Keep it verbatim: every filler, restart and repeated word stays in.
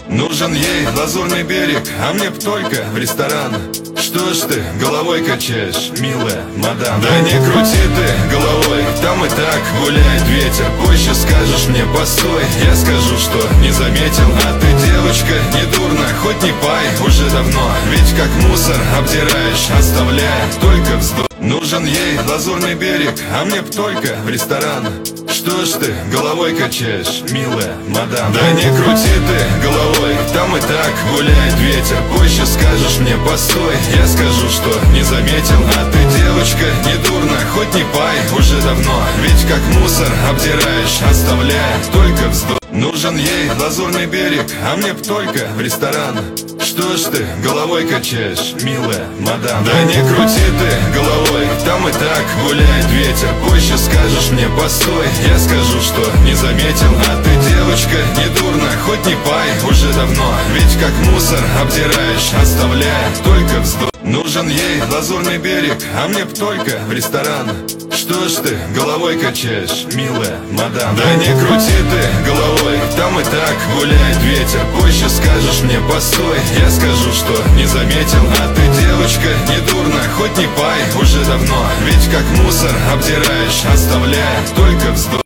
Нужен ей лазурный берег, а мне б только в ресторан. Что ж ты головой качаешь, милая мадам? Да не крути ты головой, там и так гуляет ветер. Позже скажешь мне постой, я скажу, что не заметил. А ты, девочка, не дурно, хоть не пай уже давно. Ведь как мусор обдираешь, оставляя только вздох. Нужен ей лазурный берег, а мне б только в ресторан. Что ж ты головой качаешь, милая мадам? Да не крути ты головой, там и так гуляет ветер. Позже скажешь мне постой, я скажу, что не заметил. А ты, девочка, не дурно, хоть не пай уже давно. Ведь как мусор обдираешь, оставляя только вздох. Нужен ей лазурный берег, а мне б только в ресторан. Что ж ты головой качаешь, милая мадам? Да не крути ты головой, там и так гуляет ветер. Позже скажешь мне постой, я скажу, что не заметил. А ты, девочка, не дурно, хоть не пай уже давно. Ведь как мусор обдираешь, оставляя только вздох. Нужен ей лазурный берег, а мне б только в ресторан. Что ж ты головой качаешь, милая мадам? Да не крути ты головой, там и так гуляет ветер. Позже скажешь мне постой, я скажу, что не заметил. А ты, девочка, не дурно, хоть не пай уже давно. Ведь как мусор обдираешь, оставляя только вздох.